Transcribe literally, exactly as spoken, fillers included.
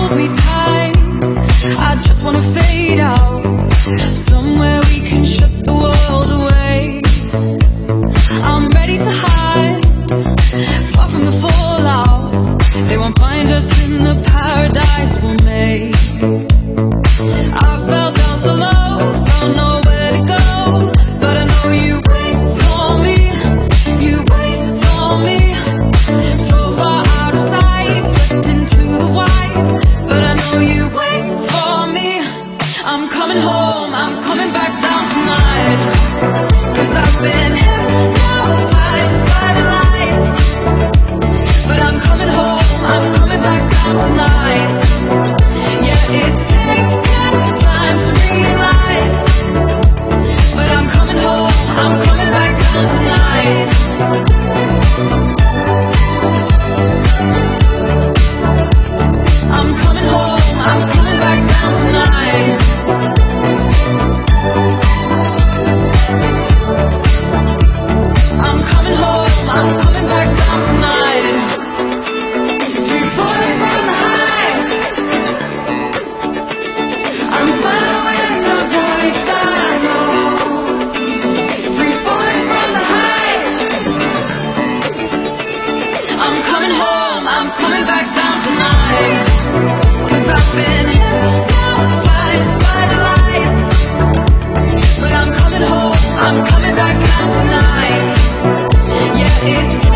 hold me tight. I just wanna fade out, somewhere we can shut the world away. I'm ready to hide, far from the fallout. They won't find us in the paradise we'll make. I fell down so low, found nowhere to go, but I know you wait for me, you wait for me. So far out of sight, slipped into the white, but I know you wait for me. I'm coming home, I'm coming back down tonight, 'cause I've been hypnotized by the lights. But I'm coming home, I'm coming back down tonight. Yeah, it's taken time to realize, but I'm coming home, I'm coming back down tonight. I'm coming home, I'm coming back down tonight. I'm coming home, I'm coming back down tonight. Free falling from the high, I'm following the voice I know. Free falling from the high, I'm coming home, I'm coming back down tonight. 'Cause I've been hypnotized by the lights, but I'm coming home, I'm coming back down tonight. Yeah, it's